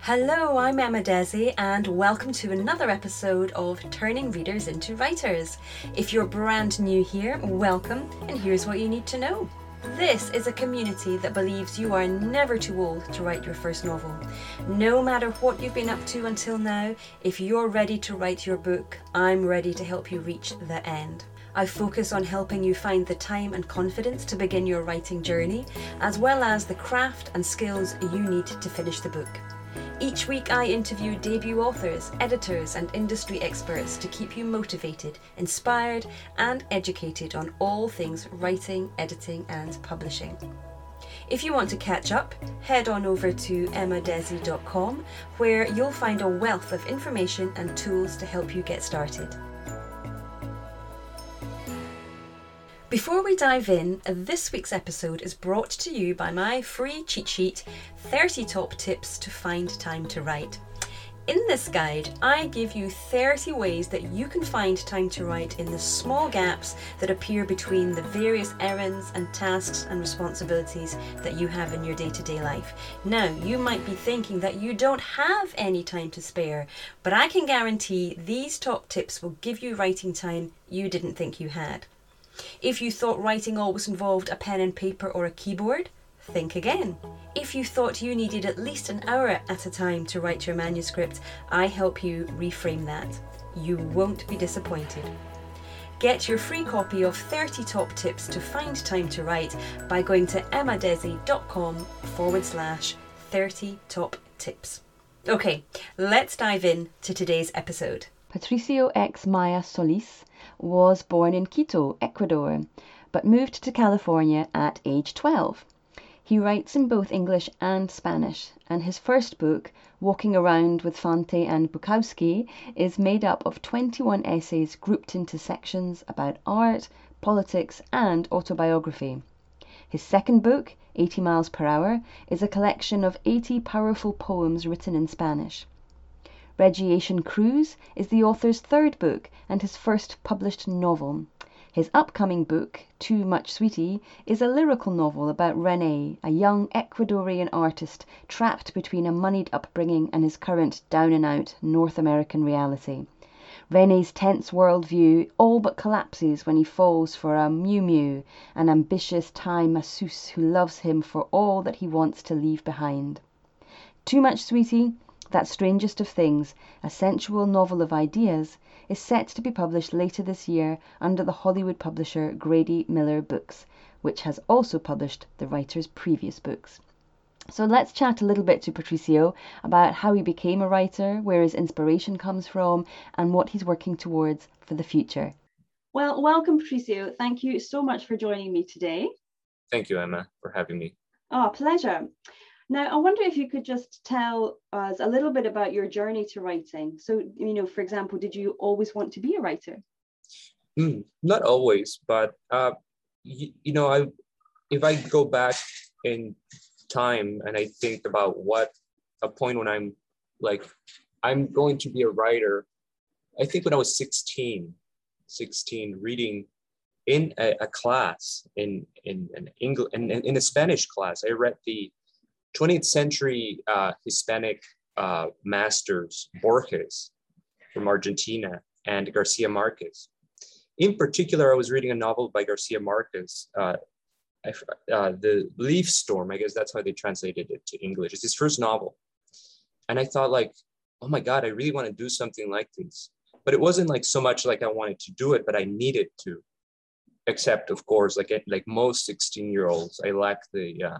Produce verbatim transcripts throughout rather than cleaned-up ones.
Hello, I'm Emma Desi, and welcome to another episode of Turning Readers into Writers. If you're brand new here, welcome, and here's what you need to know. This is a community that believes you are never too old to write your first novel. No matter what you've been up to until now, if you're ready to write your book, I'm ready to help you reach the end. I focus on helping you find the time and confidence to begin your writing journey, as well as the craft and skills you need to finish the book. Each week I interview debut authors, editors and industry experts to keep you motivated, inspired and educated on all things writing, editing and publishing. If you want to catch up, head on over to emma desi dot com where you'll find a wealth of information and tools to help you get started. Before we dive in, this week's episode is brought to you by my free cheat sheet, thirty Top Tips to Find Time to Write. In this guide, I give you thirty ways that you can find time to write in the small gaps that appear between the various errands and tasks and responsibilities that you have in your day-to-day life. Now, you might be thinking that you don't have any time to spare, but I can guarantee these top tips will give you writing time you didn't think you had. If you thought writing always involved a pen and paper or a keyboard, think again. If you thought you needed at least an hour at a time to write your manuscript, I help you reframe that. You won't be disappointed. Get your free copy of thirty Top Tips to Find Time to Write by going to emma desi dot com forward slash 30 top tips. Okay, let's dive in to today's episode. Patricio X. Maya Solis was born in Quito, Ecuador, but moved to California at age twelve. He writes in both English and Spanish, and his first book, Walking Around with Fante and Bukowski, is made up of twenty-one essays grouped into sections about art, politics, and autobiography. His second book, eighty miles per hour, is a collection of eighty powerful poems written in Spanish. Regiation Cruise is the author's third book and his first published novel. His upcoming book, Too Much Sweetie, is a lyrical novel about René, a young Ecuadorian artist trapped between a moneyed upbringing and his current down-and-out North American reality. René's tense worldview all but collapses when he falls for a Miu Miu, an ambitious Thai masseuse who loves him for all that he wants to leave behind. Too Much Sweetie, That Strangest of Things, a sensual novel of ideas, is set to be published later this year under the Hollywood publisher Grady Miller Books, which has also published the writer's previous books. So let's chat a little bit to Patricio about how he became a writer, where his inspiration comes from, and what he's working towards for the future. Well, welcome, Patricio. Thank you so much for joining me today. Thank you, Emma, for having me. Oh, pleasure. Now, I wonder if you could just tell us a little bit about your journey to writing. So, you know, for example, did you always want to be a writer? Mm, not always, but, uh, you, you know, I if I go back in time and I think about what a point when I'm like, I'm going to be a writer, I think when I was sixteen, sixteen, reading in a, a class, in, in, in English, in, in a Spanish class, I read the twentieth century uh, Hispanic uh, masters, Borges from Argentina and Garcia Marquez. In particular, I was reading a novel by Garcia Marquez, uh, I, uh, The Leaf Storm, I guess that's how they translated it to English. It's his first novel. And I thought like, oh my God, I really want to do something like this. But it wasn't like so much like I wanted to do it, but I needed to. Except, of course, like like most sixteen-year-olds, I lacked the uh,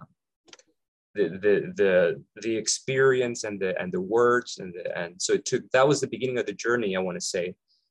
The, the the the experience and the and the words and the, and so it took that was the beginning of the journey, I want to say,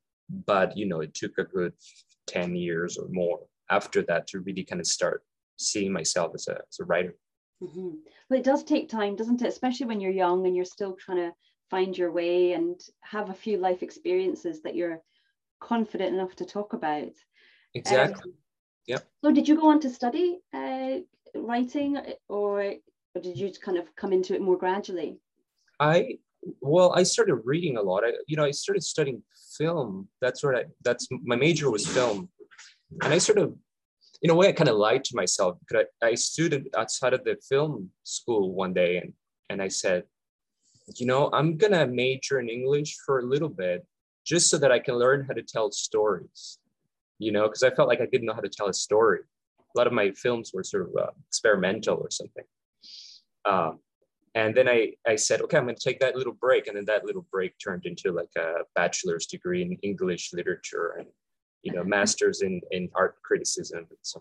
but you know it took a good ten years or more after that to really kind of start seeing myself as a as a writer. Mm-hmm. Well, it does take time, doesn't it? Especially when you're young and you're still trying to find your way and have a few life experiences that you're confident enough to talk about. Exactly. Um, yeah. So did you go on to study uh, writing, or Or did you kind of come into it more gradually? I, well, I started reading a lot. I, you know, I started studying film. That's what I, that's, my major was film. And I sort of, in a way, I kind of lied to myself because I, I stood outside of the film school one day and, and I said, you know, I'm gonna major in English for a little bit just so that I can learn how to tell stories, you know, because I felt like I didn't know how to tell a story. A lot of my films were sort of uh, experimental or something. Um, and then I, I said, okay, I'm going to take that little break. And then that little break turned into like a bachelor's degree in English literature and, you know, master's in, in art criticism and so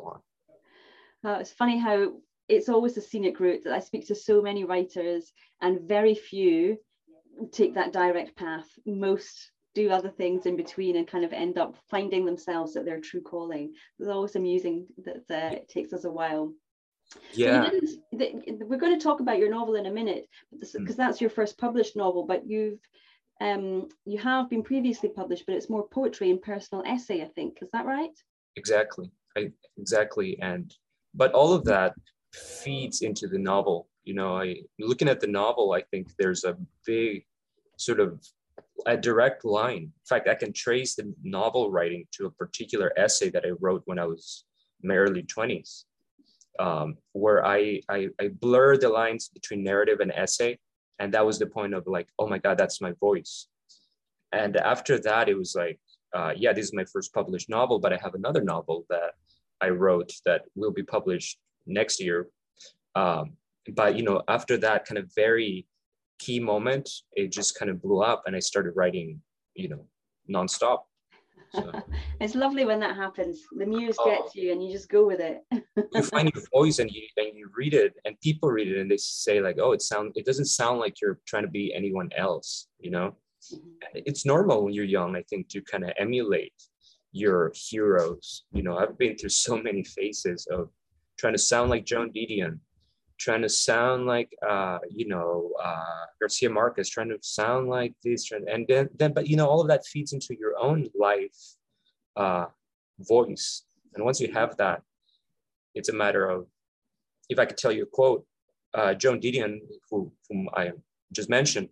on. Uh, it's funny how it's always the scenic route that I speak to so many writers, and very few take that direct path. Most do other things in between and kind of end up finding themselves at their true calling. It's always amusing that uh, it takes us a while. Yeah. So you didn't, we're going to talk about your novel in a minute, because mm. that's your first published novel, but you've um, you have been previously published, but it's more poetry and personal essay, I think. Is that right? Exactly. I, exactly. And but all of that feeds into the novel. You know, I looking at the novel, I think there's a big sort of a direct line. In fact, I can trace the novel writing to a particular essay that I wrote when I was in my early twenties, um, where I, I I blur the lines between narrative and essay, and that was the point of like, oh my God, that's my voice. And after that, it was like, uh, yeah, this is my first published novel, but I have another novel that I wrote that will be published next year. Um, but you know, after that kind of very key moment, it just kind of blew up, and I started writing, you know, nonstop. So. It's lovely when that happens. The muse oh, gets you, and you just go with it. You find your voice, and you and you read it, and people read it, and they say like, "Oh, it sound it doesn't sound like you're trying to be anyone else." You know, mm-hmm. It's normal when you're young, I think, to kind of emulate your heroes. You know, I've been through so many phases of trying to sound like Joan Didion, trying to sound like, uh, you know, uh, Garcia Marquez, trying to sound like this, and then, then, but you know, all of that feeds into your own life uh, voice. And once you have that, it's a matter of, if I could tell you a quote, uh, Joan Didion, who, whom I just mentioned,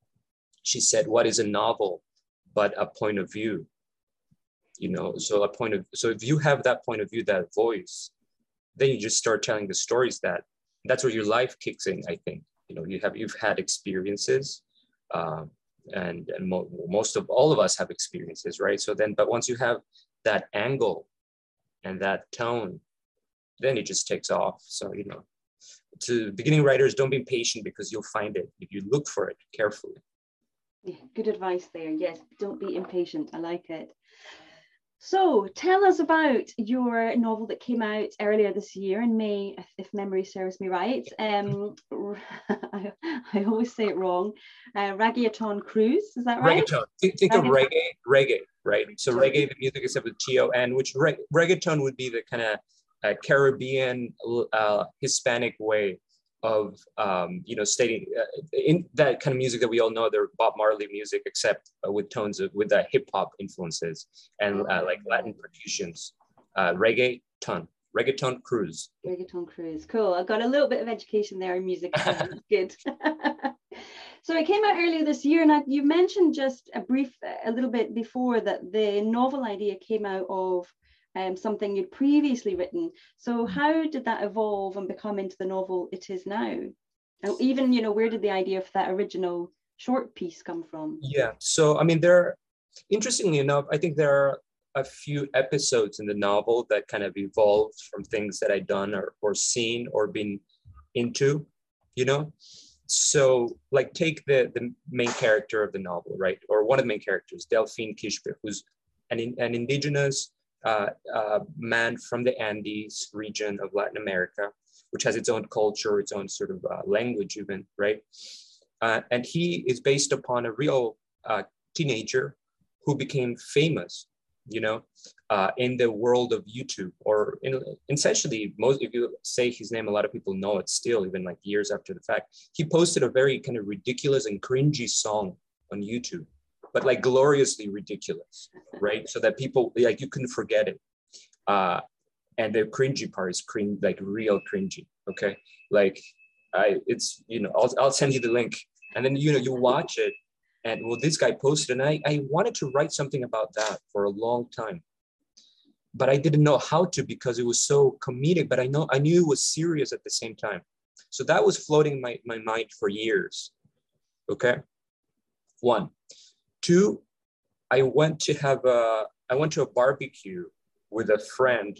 she said, "What is a novel but a point of view?" You know, so a point of, so if you have that point of view, that voice, then you just start telling the stories that. That's where your life kicks in, I think. You know, you have, you've had experiences, um, and, and mo- most of, all of us have experiences, right? So then, but once you have that angle and that tone, then it just takes off. So, you know, to beginning writers, don't be impatient, because you'll find it if you look for it carefully. Yeah, good advice there. Yes, don't be impatient. I like it. So tell us about your novel that came out earlier this year in May, if, if memory serves me right. Um, I, I always say it wrong. Uh, Reggaeton Cruise, is that right? Reggaeton. Think, think reggaeton. of reggae, reggae, right? So reggae, the music is with T O N, which reg- reggaeton would be the kind of uh, Caribbean, uh, Hispanic way of, um, you know, stating uh, in that kind of music that we all know, the Bob Marley music, except uh, with tones of, with the hip hop influences and uh, like Latin percussions. Uh, reggaeton, reggaeton cruise. Reggaeton cruise, cool. I got a little bit of education there in music. Good. So it came out earlier this year, and I, you mentioned just a brief, a little bit before, that the novel idea came out of Um, something you'd previously written. So how did that evolve and become into the novel it is now? And even, you know, where did the idea of that original short piece come from? Yeah, so I mean, there are, interestingly enough, I think there are a few episodes in the novel that kind of evolved from things that I'd done or, or seen or been into, you know? So like take the, the main character of the novel, right? Or one of the main characters, Delphine Quispe, who's an, an indigenous Uh, uh, man from the Andes region of Latin America, which has its own culture, its own sort of uh, language even, right? Uh, and he is based upon a real uh, teenager who became famous, you know, uh, in the world of YouTube, or in, essentially, most, if you say his name, a lot of people know it still, even like years after the fact. He posted a very kind of ridiculous and cringy song on YouTube, but like gloriously ridiculous, right? So that people, like, you couldn't forget it. Uh, and the cringy part is cringe, like real cringy, okay? Like, I, it's, you know, I'll, I'll send you the link. And then, you know, you watch it, and well, this guy posted, and I, I wanted to write something about that for a long time, but I didn't know how to, because it was so comedic, but I know, I knew it was serious at the same time. So that was floating in my, my mind for years. Okay, one. Two, I went to have a, I went to a barbecue with a friend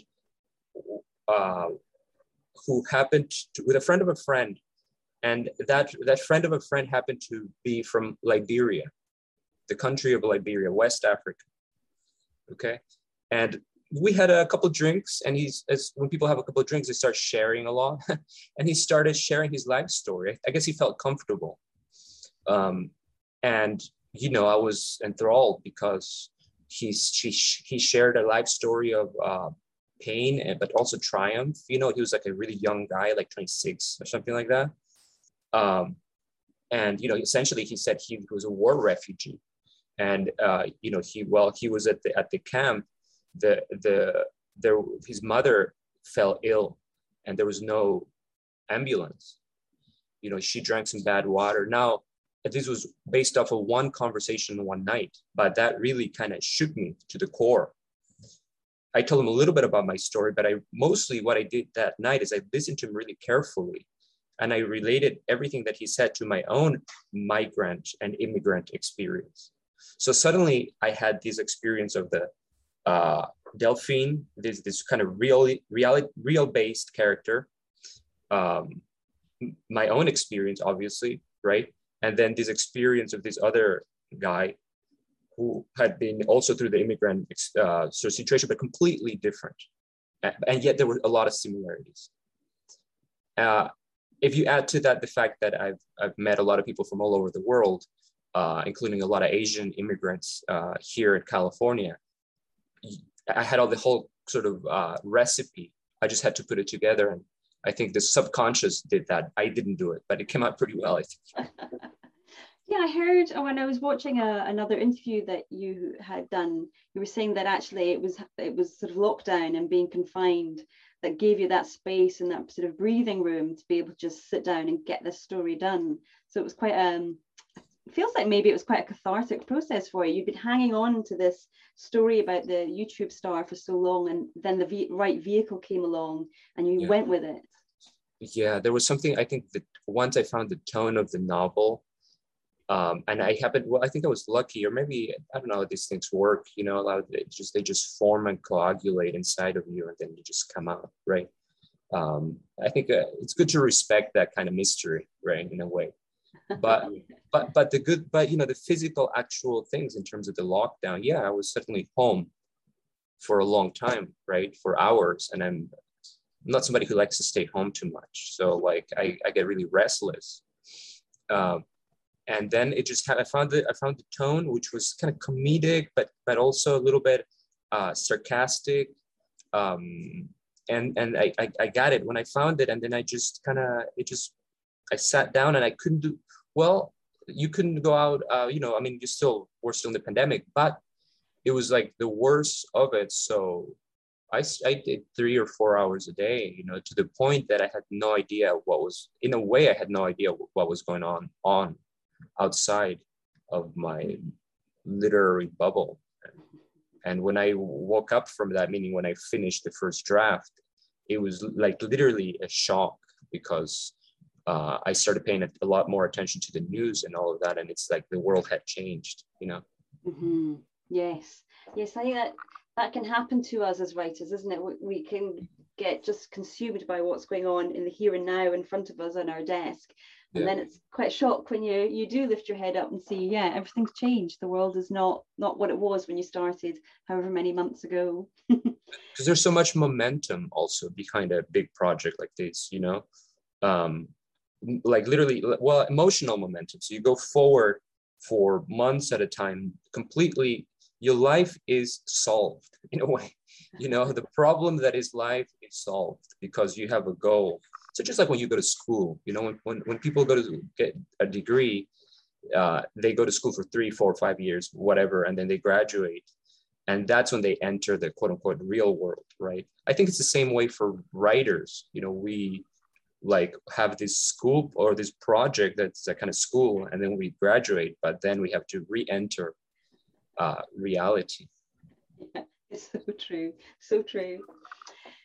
uh, who happened to, with a friend of a friend. And that, that friend of a friend happened to be from Liberia, the country of Liberia, West Africa. Okay. And we had a couple of drinks, and he's, as when people have a couple of drinks, they start sharing a lot. And he started sharing his life story. I guess he felt comfortable. Um, and, you know, I was enthralled because he's, he, he shared a life story of uh, pain, and, but also triumph. You know, he was like a really young guy, like twenty-six or something like that. Um, and, you know, essentially he said he was a war refugee. And, uh, you know, he, well, he was at the, at the camp, the, the, there, his mother fell ill and there was no ambulance. You know, she drank some bad water. Now, this was based off of one conversation one night, but that really kind of shook me to the core. I told him a little bit about my story, but I mostly what I did that night is I listened to him really carefully. And I related everything that he said to my own migrant and immigrant experience. So suddenly I had this experience of the uh, Delphine, this, this kind of real, real, real-based character, um, my own experience, obviously, right? And then this experience of this other guy who had been also through the immigrant uh, sort of situation, but completely different. And yet there were a lot of similarities. Uh, If you add to that the fact that I've, I've met a lot of people from all over the world, uh, including a lot of Asian immigrants uh, here in California, I had all the whole sort of uh, recipe. I just had to put it together. And I think the subconscious did that. I didn't do it, but it came out pretty well, I think. Yeah, I heard when I was watching a, another interview that you had done, you were saying that actually it was it was sort of lockdown and being confined that gave you that space and that sort of breathing room to be able to just sit down and get this story done. So it was quite um it feels like maybe it was quite a cathartic process for you. You've been hanging on to this story about the YouTube star for so long, and then the v- right vehicle came along and you Yeah. went with it. Yeah, there was something, I think that once I found the tone of the novel, um, and I happened, well, I think I was lucky, or maybe, I don't know how these things work, you know, a lot of it just, they just form and coagulate inside of you and then you just come out, right? Um, I think uh, it's good to respect that kind of mystery, right, in a way. But, but, but the good, but, you know, the physical actual things in terms of the lockdown, yeah, I was suddenly home for a long time, right, for hours. And I'm not somebody who likes to stay home too much. So like, I, I get really restless. Um, And then it just had, I found it, I found the tone, which was kind of comedic, but but also a little bit uh, sarcastic. Um, and and I, I, I got it when I found it. And then I just kind of, it just, I sat down and I couldn't do, well, you couldn't go out, uh, you know, I mean, you still, we're still in the pandemic, but it was like the worst of it. So I, I did three or four hours a day, you know, to the point that I had no idea what was, in a way, I had no idea what was going on on. outside of my literary bubble. And when I woke up from that, meaning when I finished the first draft, it was like literally a shock because uh, I started paying a, a lot more attention to the news and all of that. And it's like the world had changed, you know? Mm-hmm. Yes. Yes, I think that that can happen to us as writers, isn't it? We, we can get just consumed by what's going on in the here and now in front of us on our desk. And yeah. Then it's quite a shock when you you do lift your head up and see, yeah, everything's changed. The world is not not what it was when you started, however many months ago. Because there's so much momentum also behind a big project like this, you know, um, like literally, well, emotional momentum. So you go forward for months at a time, completely, your life is solved in a way. You know, the problem that is life is solved because you have a goal. So just like when you go to school, you know, when, when, when people go to get a degree, uh, they go to school for three, four, five years, whatever, and then they graduate. And that's when they enter the quote unquote real world, right? I think it's the same way for writers. You know, we like have this school or this project that's a kind of school, and then we graduate, but then we have to re-enter uh, reality. Yeah, it's so true, so true.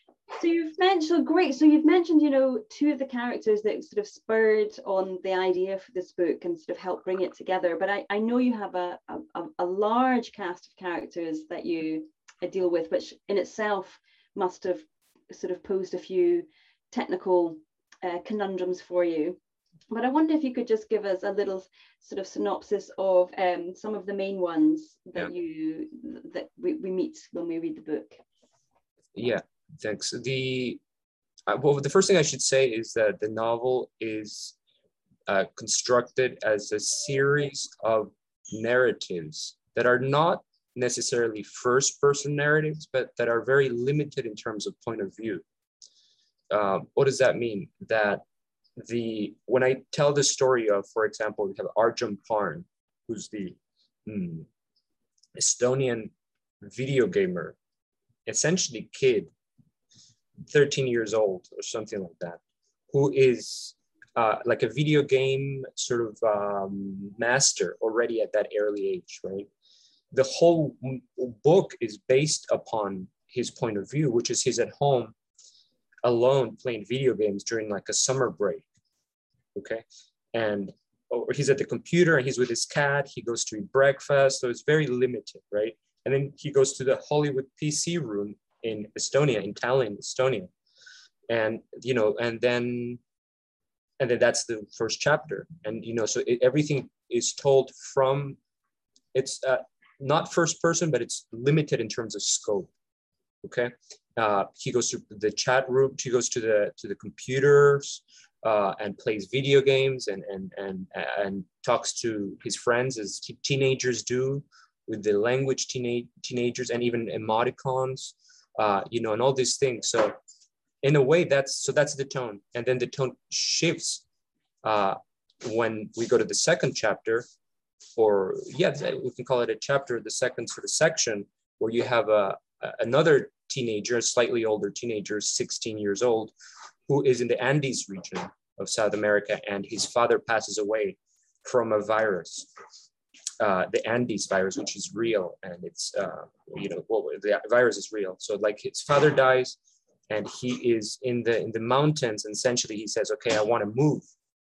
So you've mentioned, great. So you've mentioned, you know, two of the characters that sort of spurred on the idea for this book and sort of helped bring it together. But I, I know you have a, a, a large cast of characters that you uh, deal with, which in itself must have sort of posed a few technical uh, conundrums for you. But I wonder if you could just give us a little sort of synopsis of um, some of the main ones that yeah. you that we, we meet when we read the book. Yeah, thanks. The uh, well, the first thing I should say is that the novel is uh, constructed as a series of narratives that are not necessarily first-person narratives, but that are very limited in terms of point of view. Uh, what does that mean? That the when I tell the story of, for example, we have Arjun Parn, who's the hmm, Estonian video gamer, essentially kid, thirteen years old or something like that, who is uh, like a video game sort of um, master already at that early age, right? The whole book is based upon his point of view, which is he's at home alone playing video games during like a summer break, okay? And or he's at the computer and he's with his cat, he goes to eat breakfast, so it's very limited, right? And then he goes to the Hollywood P C room in Estonia, in Tallinn, Estonia. And, you know, and then, and then that's the first chapter. And, you know, so it, everything is told from, it's uh, not first person, but it's limited in terms of scope, okay? Uh, he goes to the chat room, he goes to the to the computers uh, and plays video games and, and, and, and talks to his friends as t- teenagers do, with the language teenage teenagers and even emoticons, uh, you know, and all these things. So in a way, that's so that's the tone. And then the tone shifts uh, when we go to the second chapter, or yeah, we can call it a chapter, the second sort of section, where you have a, a another teenager, a slightly older teenager, sixteen years old, who is in the Andes region of South America, and his father passes away from a virus. Uh, the Andes virus, which is real, and it's, uh, you know, well, the virus is real. So like his father dies and he is in the in the mountains, and essentially he says, okay, I want to move,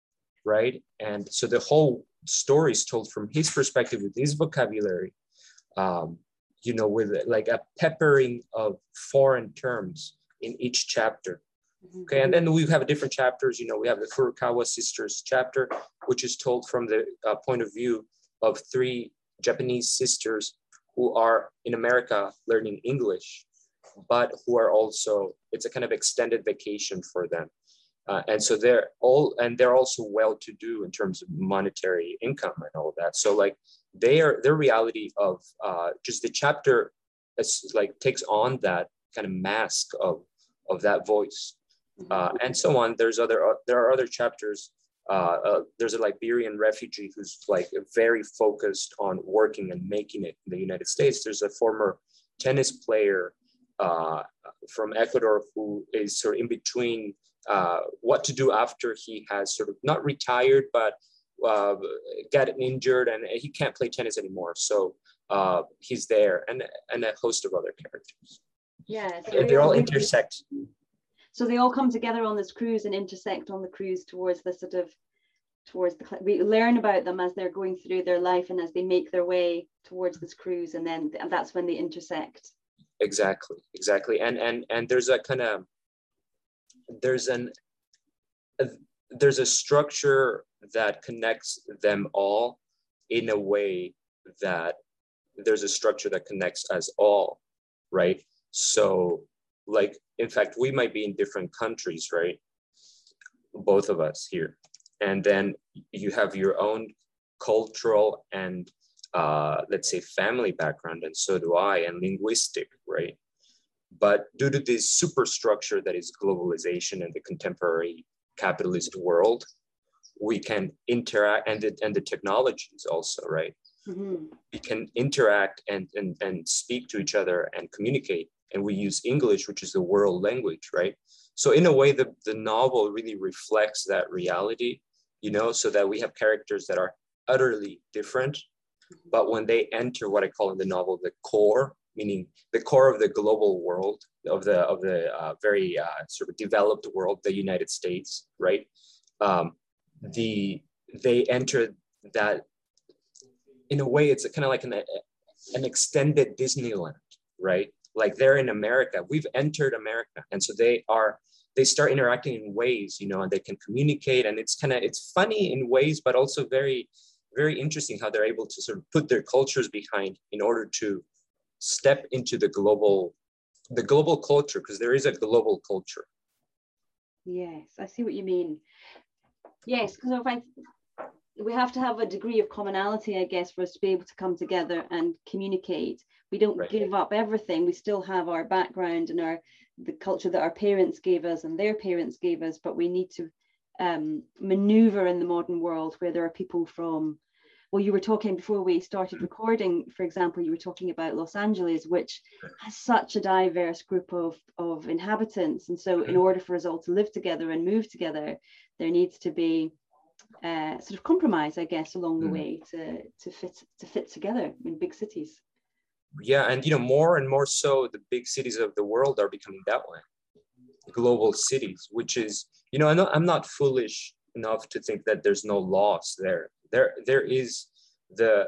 right? And so the whole story is told from his perspective with his vocabulary, um, you know, with like a peppering of foreign terms in each chapter. Okay, and then we have different chapters, you know, we have the Furukawa sisters chapter, which is told from the uh, point of view of three Japanese sisters who are in America learning English, but who are also, it's a kind of extended vacation for them. Uh, and so they're all, and they're also well-to-do in terms of monetary income and all of that. So like they are, their reality of uh, just the chapter is like takes on that kind of mask of, of that voice uh, and so on. There's other, uh, there are other chapters. Uh, uh, there's a Liberian refugee who's like very focused on working and making it in the United States. There's a former tennis player uh, from Ecuador who is sort of in between uh, what to do after he has sort of not retired, but uh, got injured and he can't play tennis anymore. So uh, he's there, and, and a host of other characters. Yeah, so they, they all intersect. So they all come together on this cruise and intersect on the cruise towards the sort of, towards the, we learn about them as they're going through their life and as they make their way towards this cruise, and then and that's when they intersect. Exactly, exactly. And and and there's a kind of, there's an, a, there's a structure that connects them all in a way that there's a structure that connects us all, right? So like, in fact, we might be in different countries, right? Both of us here. And then you have your own cultural and uh, let's say family background, and so do I, and linguistic, right? But due to this superstructure that is globalization and the contemporary capitalist world, we can interact, and the, and the technologies also, right? Mm-hmm. We can interact and, and, and speak to each other and communicate. And we use English, which is the world language, right? So in a way, the, the novel really reflects that reality, you know, so that we have characters that are utterly different, but when they enter what I call in the novel, the core, meaning the core of the global world, of the of the uh, very uh, sort of developed world, the United States, right? Um, the they enter that in a way. It's kind of like an an extended Disneyland, right? Like they're in America. We've entered America, and so they are. They start interacting in ways, you know, and they can communicate, and it's kind of it's funny in ways, but also very, very interesting how they're able to sort of put their cultures behind in order to step into the global, the global culture, because there is a global culture. Yes, I see what you mean. Yes, because I find we have to have a degree of commonality, I guess, for us to be able to come together and communicate. We don't right. give up everything. We still have our background and our the culture that our parents gave us and their parents gave us, but we need to um, maneuver in the modern world where there are people from, well, you were talking before we started recording, for example, you were talking about Los Angeles, which has such a diverse group of, of inhabitants. And so in order for us all to live together and move together, there needs to be uh, sort of compromise, I guess, along the way to, to fit to fit together in big cities. Yeah, and you know, more and more so, the big cities of the world are becoming that way, global cities, which is, you know, I know I'm not foolish enough to think that there's no loss there. There, there is the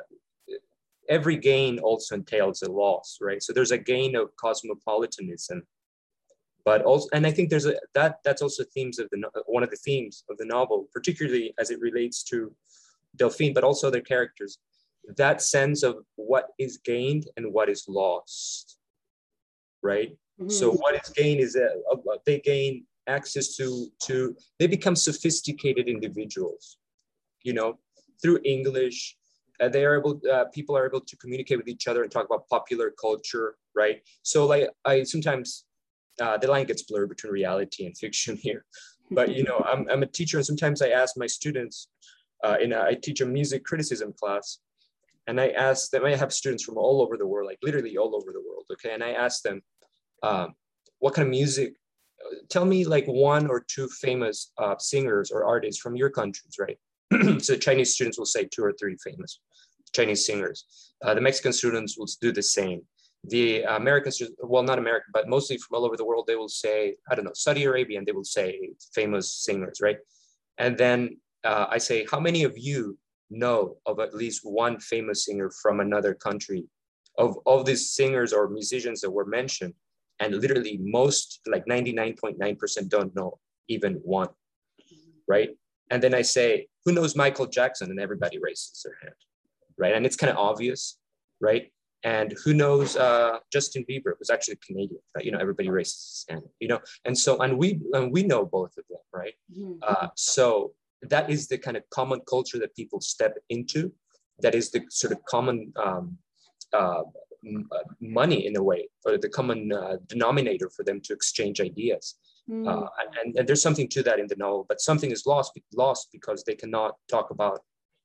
every gain also entails a loss, right? So there's a gain of cosmopolitanism, but also, and I think there's a that that's also themes of the one of the themes of the novel, particularly as it relates to Delphine, but also other characters. That sense of what is gained and what is lost, right? Mm-hmm. So what is gained is that they gain access to, to, they become sophisticated individuals, you know, through English. Uh, they are able, uh, people are able to communicate with each other and talk about popular culture, right? So like I sometimes, uh, the line gets blurred between reality and fiction here. But, you know, I'm, I'm a teacher, and sometimes I ask my students, uh, in a, I teach a music criticism class, and I asked them, I have students from all over the world, like literally all over the world, okay? And I asked them, um, what kind of music, tell me like one or two famous uh, singers or artists from your countries, right? So Chinese students will say two or three famous Chinese singers. Uh, the Mexican students will do the same. The American students, well, not American, but mostly from all over the world, they will say, I don't know, Saudi Arabia, and they will say famous singers, right? And then uh, I say, how many of you know of at least one famous singer from another country? Of all these singers or musicians that were mentioned, and literally most, like ninety-nine point nine percent don't know even one, right? And then I say, who knows Michael Jackson? And everybody raises their hand, right? And it's kind of obvious, right? And who knows uh, Justin Bieber, who's actually Canadian, right? You know, everybody raises his hand, you know? And so, and we, and we know both of them, right? Mm-hmm. Uh, so that is the kind of common culture that people step into. That is the sort of common um, uh, m- uh, money in a way, or the common uh, denominator for them to exchange ideas. Mm. Uh, and, and there's something to that in the novel, but something is lost, lost because they cannot talk about,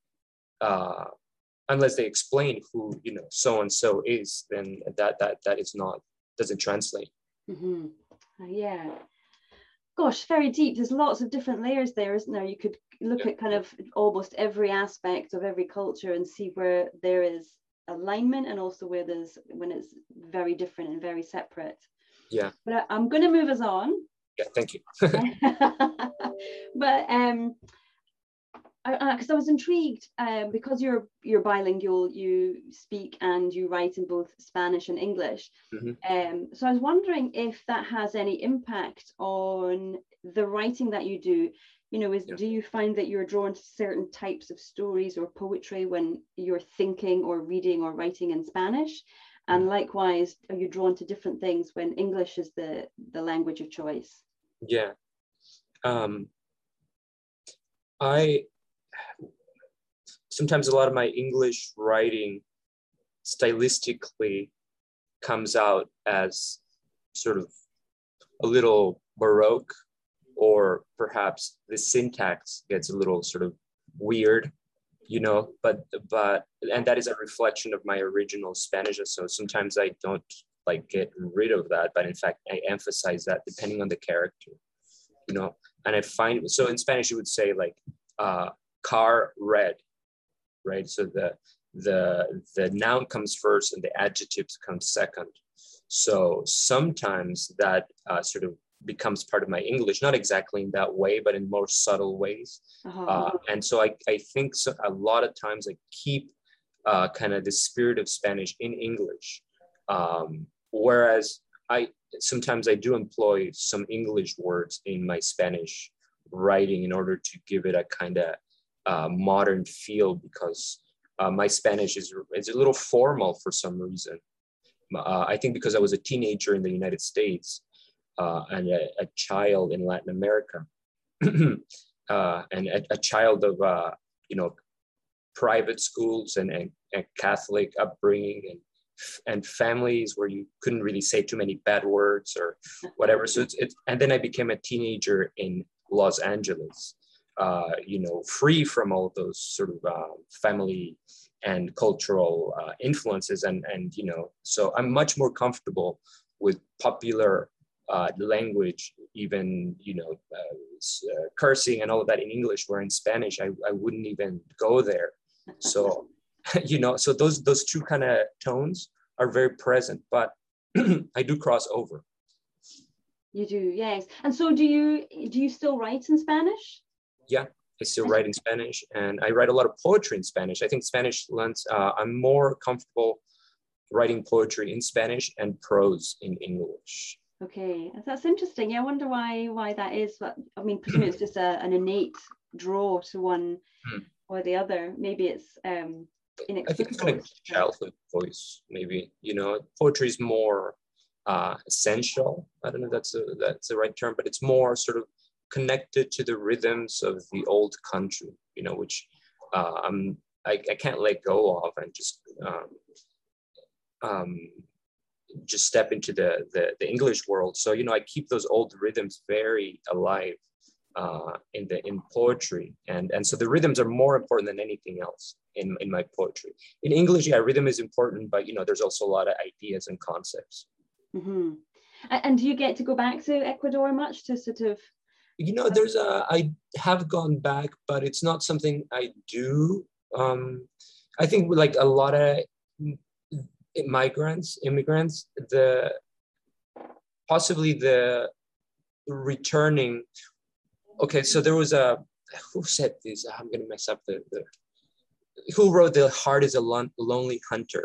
uh, unless they explain who, you know, so-and-so is, then that, that, that is not, doesn't translate. Mm-hmm. Uh, yeah. Gosh, very deep. There's lots of different layers there, isn't there? You could look yeah. at kind of almost every aspect of every culture and see where there is alignment, and also where there's when it's very different and very separate. Yeah. But I, I'm going to move us on. Yeah, thank you. But um, because I, I, I was intrigued, uh, because you're you're bilingual, you speak and you write in both Spanish and English. Mm-hmm. Um, so I was wondering if that has any impact on the writing that you do. You know, is yeah. do you find that you're drawn to certain types of stories or poetry when you're thinking or reading or writing in Spanish? And mm-hmm. likewise, are you drawn to different things when English is the the language of choice? Yeah. Um, I sometimes a lot of my English writing stylistically comes out as sort of a little Baroque, or perhaps the syntax gets a little sort of weird, you know, but, but, and that is a reflection of my original Spanish. So sometimes I don't like get rid of that, but in fact, I emphasize that depending on the character, you know, and I find, so in Spanish, you would say like, uh, car red, right? So the, the, the noun comes first and the adjectives come second. So sometimes that uh, sort of becomes part of my English, not exactly in that way, but in more subtle ways. Uh-huh. Uh, and so I, I think so, a lot of times I keep uh, kind of the spirit of Spanish in English. Um, whereas I sometimes I do employ some English words in my Spanish writing in order to give it a kind of uh, modern feel, because uh, my Spanish is, is a little formal for some reason. Uh, I think because I was a teenager in the United States uh, and a, a child in Latin America, uh, and a, a child of, uh, you know, private schools and, and, and Catholic upbringing and and families where you couldn't really say too many bad words or whatever. So it's, it's and then I became a teenager in Los Angeles, uh, you know, free from all those sort of uh, family and cultural uh, influences. And, and, you know, so I'm much more comfortable with popular uh, language, even, you know, uh, uh, cursing and all of that in English, where in Spanish, I, I wouldn't even go there. So, you know, so those, those two kind of tones are very present, but I do cross over. You do, yes. And so do you, do you still write in Spanish? Yeah. I still write in Spanish, and I write a lot of poetry in Spanish. I think Spanish lends, uh, I'm more comfortable writing poetry in Spanish and prose in English. Okay, that's interesting. Yeah, I wonder why why that is. But I mean, presumably it's just a, an innate draw to one hmm. or the other. Maybe it's um, inexplicable. I think it's kind of childhood voice, maybe. You know, poetry is more uh, essential. I don't know if that's, a, that's the right term, but it's more sort of connected to the rhythms of the old country, you know, which uh, I'm, I, I can't let go of, and just um, um, just step into the, the the English world. So, you know, I keep those old rhythms very alive uh, in the in poetry, and and so the rhythms are more important than anything else in in my poetry. In English, yeah, rhythm is important, but you know, there's also a lot of ideas and concepts. Mm-hmm. And do you get to go back to Ecuador much to sort of? You know, there's a, I have gone back, but it's not something I do. Um, I think with like a lot of migrants, immigrants, the possibly the returning. Okay, so there was a, who said this? I'm gonna mess up the, the who wrote "The Heart is a Lon- Lonely Hunter"?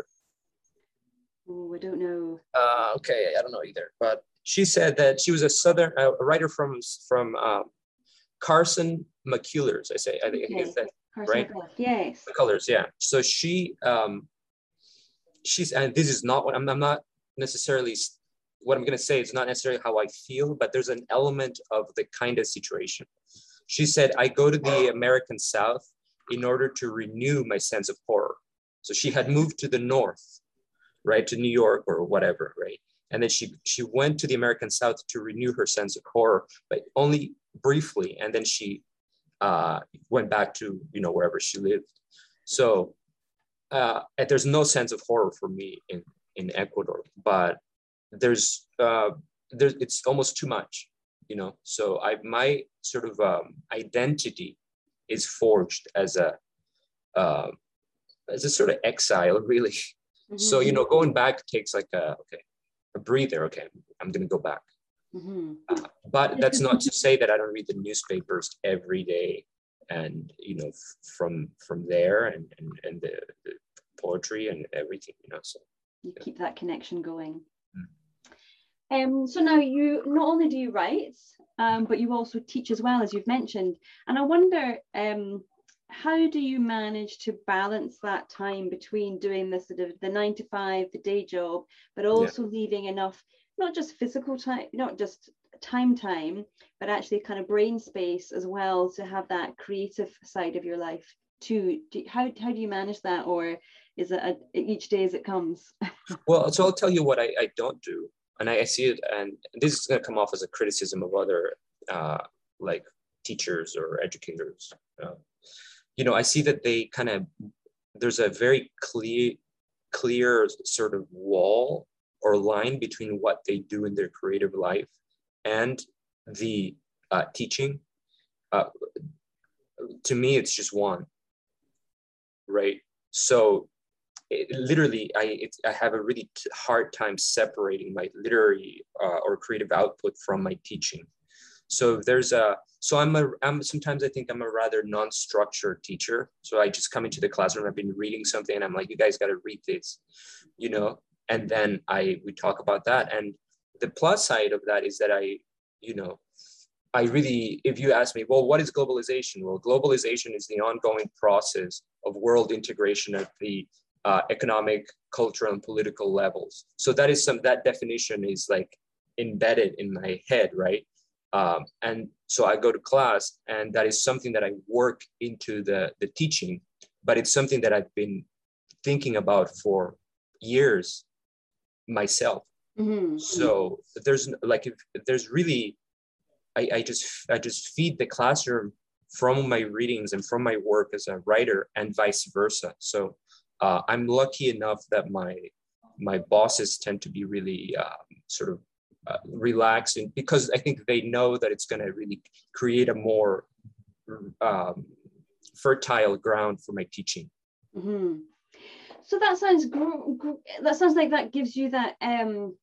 Oh, I don't know. Uh, okay, I don't know either, but she said that she was a Southern uh, a writer from from um, Carson McCullers. I say I think, okay. I think it's that Carson right. McCullers, yes. McCullers, yeah. So she um, she's and this is not what I'm. I'm not necessarily what I'm going to say. It's not necessarily how I feel, but there's an element of the kind of situation. She said, "I go to the American South in order to renew my sense of horror." So she had moved to the North, right, to New York or whatever, right. And then she she went to the American South to renew her sense of horror, but only briefly. And then she uh, went back to, you know, wherever she lived. So uh, and there's no sense of horror for me in, in Ecuador, but there's, uh, there's it's almost too much, you know. So I my sort of um, identity is forged as a uh, as a sort of exile, really. Mm-hmm. So, you know, going back takes like a okay. a breather. Okay, I'm going to go back. Mm-hmm. Uh, but that's not to say that I don't read the newspapers every day, and you know, f- from from there and and, and the, the poetry and everything, you know. So you yeah. keep that connection going. Mm. Um. So now you not only do you write, um, but you also teach as well, as you've mentioned. And I wonder, um, how do you manage to balance that time between doing the sort of the nine to five, the day job, but also yeah. leaving enough, not just physical time, not just time time, but actually kind of brain space as well to have that creative side of your life too? Do, how, how do you manage that, or is it a, each day as it comes? Well, so I'll tell you what I, I don't do, and I, I see it, and this is going to come off as a criticism of other uh, like teachers or educators. Uh, you know, I see that they kind of, there's a very clear, clear sort of wall or line between what they do in their creative life and the uh, teaching. Uh, to me, it's just one, right? So it, literally, I it, I have a really t- hard time separating my literary uh, or creative output from my teaching. So there's a so I'm a I'm sometimes I think I'm a rather non-structured teacher. So I just come into the classroom. I've been reading something, and I'm like, you guys got to read this, you know. And then I we talk about that. And the plus side of that is that I, you know, I really, if you ask me, well, what is globalization? Well, globalization is the ongoing process of world integration at the uh, economic, cultural, and political levels. So that is some, that definition is like embedded in my head, right? Um, and so I go to class, and that is something that I work into the, the teaching, but it's something that I've been thinking about for years myself. Mm-hmm. So there's like, if, if there's really, I, I just I just feed the classroom from my readings and from my work as a writer, and vice versa. So uh, I'm lucky enough that my my bosses tend to be really um, sort of uh, relaxing, because I think they know that it's going to really create a more um, fertile ground for my teaching. Mm-hmm. So that sounds gr- gr- that sounds like that gives you that um,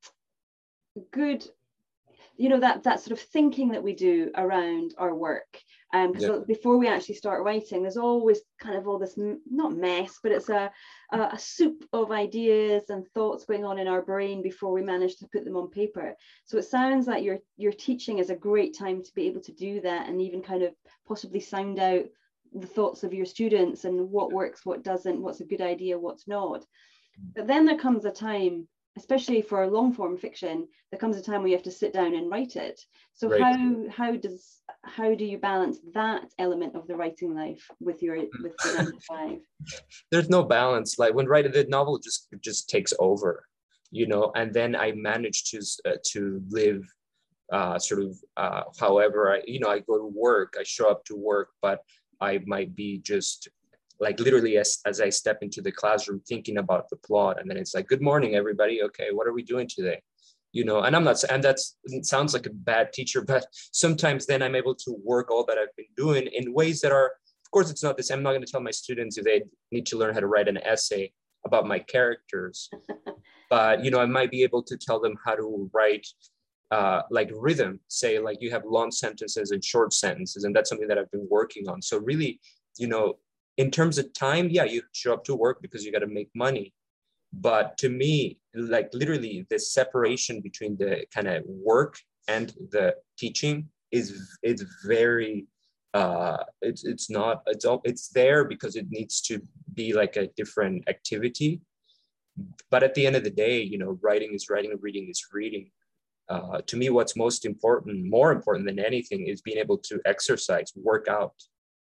good, you know, that that sort of thinking that we do around our work. Um, because yeah. before we actually start writing, there's always kind of all this, not mess, but it's a, a a soup of ideas and thoughts going on in our brain before we manage to put them on paper. So it sounds like your your teaching is a great time to be able to do that, and even kind of possibly sound out the thoughts of your students and what works, what doesn't, what's a good idea, what's not. But then there comes a time, especially for long form fiction, there comes a time where you have to sit down and write it. So right. how how does how do you balance that element of the writing life with your with the nine to five? There's no balance. Like when writing the novel, just just takes over, you know. And then I manage to uh, to live uh, sort of uh, however I you know I go to work, I show up to work, but I might be just like literally as, as I step into the classroom thinking about the plot, and then it's like, good morning, everybody. Okay, what are we doing today? You know, and I'm not, and that's, it sounds like a bad teacher, but sometimes then I'm able to work all that I've been doing in ways that are, of course, it's not this. I'm not going to tell my students if they need to learn how to write an essay about my characters, but, you know, I might be able to tell them how to write uh, like rhythm, say like you have long sentences and short sentences. And that's something that I've been working on. So really, you know, in terms of time, yeah, you show up to work because you got to make money. But to me, like literally the separation between the kind of work and the teaching is, it's very, uh, it's, it's not, it's all, it's there because it needs to be like a different activity. But at the end of the day, you know, writing is writing, reading is reading. Uh, to me, what's most important, more important than anything, is being able to exercise, work out.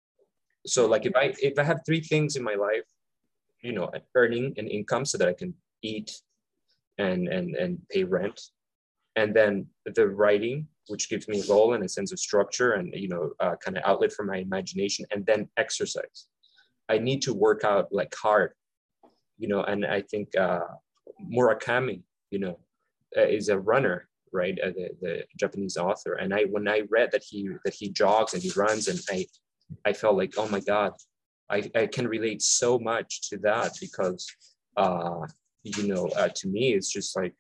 So like if I if I have three things in my life, you know, earning an income so that I can eat and and and pay rent, and then the writing, which gives me a goal and a sense of structure and, you know, uh, kind of outlet for my imagination, and then exercise. I need to work out like hard, you know, and I think uh, Murakami, you know, uh, is a runner, right? Uh, the, the Japanese author. And I when I read that he that he jogs and he runs, and I I felt like, oh my God, I, I can relate so much to that, because, uh, you know, uh, to me, it's just like,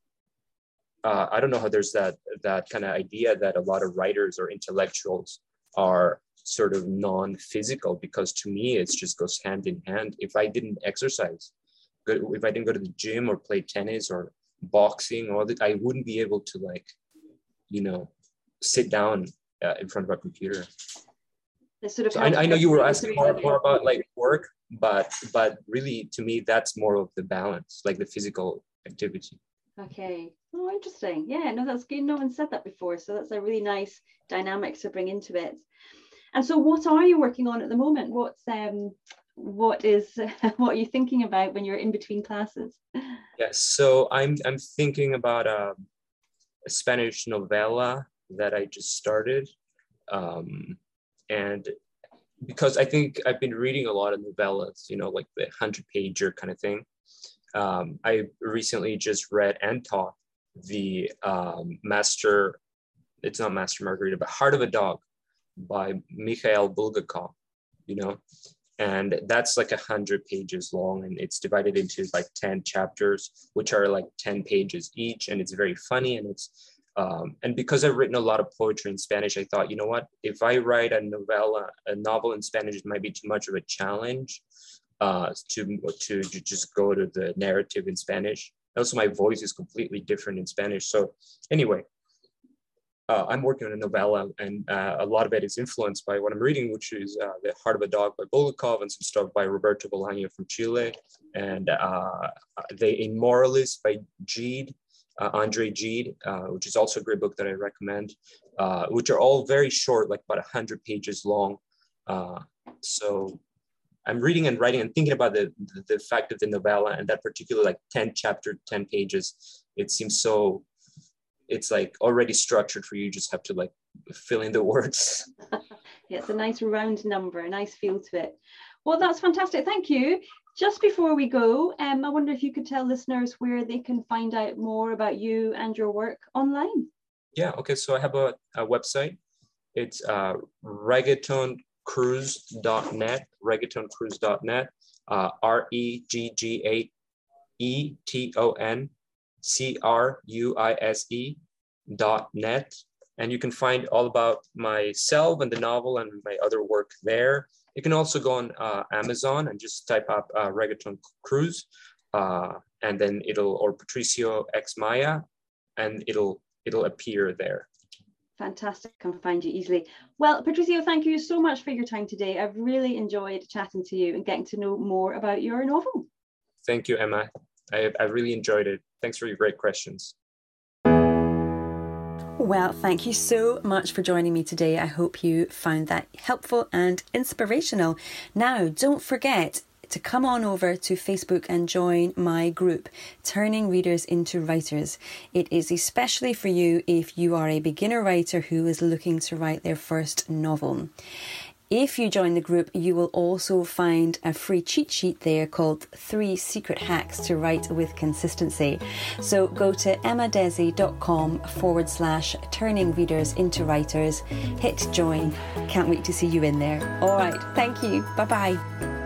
uh, I don't know how there's that, that kind of idea that a lot of writers or intellectuals are sort of non-physical, because to me, it just goes hand in hand. If I didn't exercise, if I didn't go to the gym or play tennis or boxing, or that, I wouldn't be able to, like, you know, sit down uh, in front of a computer. Sort of so I, I know you were asking more, more about like work, but but really to me that's more of the balance, like the physical activity. Okay. Oh, interesting. Yeah, no, that's good. No one said that before, so that's a really nice dynamic to bring into it. And so, what are you working on at the moment? What's um, what is what are you thinking about when you're in between classes? Yes, so I'm I'm thinking about a, a Spanish novella that I just started. Um, And because I think I've been reading a lot of novellas, you know, like the hundred pager kind of thing. Um, I recently just read and taught the um, Master, it's not Master Margarita, but Heart of a Dog by Mikhail Bulgakov, you know. And that's like a hundred pages long, and it's divided into like ten chapters, which are like ten pages each. And it's very funny. And it's, um, and because I've written a lot of poetry in Spanish, I thought, you know what, if I write a novella, a novel in Spanish, it might be too much of a challenge uh, to, to just go to the narrative in Spanish. Also, my voice is completely different in Spanish. So anyway, Uh, I'm working on a novella, and uh, a lot of it is influenced by what I'm reading, which is uh, The Heart of a Dog by Bulgakov, and some stuff by Roberto Bolaño from Chile, and uh, The Immoralist by Gide, uh, Andre Gide, uh, which is also a great book that I recommend, uh, which are all very short, like about one hundred pages long. Uh, so I'm reading and writing and thinking about the, the, the fact of the novella, and that particular like ten chapter, ten pages, it seems so, it's like already structured for you. You just have to like fill in the words. Yeah, it's a nice round number, a nice feel to it. Well, that's fantastic. Thank you. Just before we go, um, I wonder if you could tell listeners where they can find out more about you and your work online. Yeah, okay. So I have a, a website. It's uh, reggaeton cruise dot net, reggaeton cruise dot net, uh, R E G G A E T O N C R U I S E dot net. And you can find all about myself and the novel and my other work there. You can also go on uh, Amazon and just type up uh, Reggaeton Cruise, uh, and then it'll, or Patricio X Maya, and it'll it'll appear there. Fantastic, I can find you easily. Well, Patricio, thank you so much for your time today. I've really enjoyed chatting to you and getting to know more about your novel. Thank you, Emma. I, I really enjoyed it. Thanks for your great questions. Well, thank you so much for joining me today. I hope you found that helpful and inspirational. Now, don't forget to come on over to Facebook and join my group, Turning Readers into Writers. It is especially for you if you are a beginner writer who is looking to write their first novel. If you join the group, you will also find a free cheat sheet there called Three Secret Hacks to Write with Consistency. So go to emmadesi.com forward slash turning readers into writers. Hit join. Can't wait to see you in there. All right. Thank you. Bye-bye.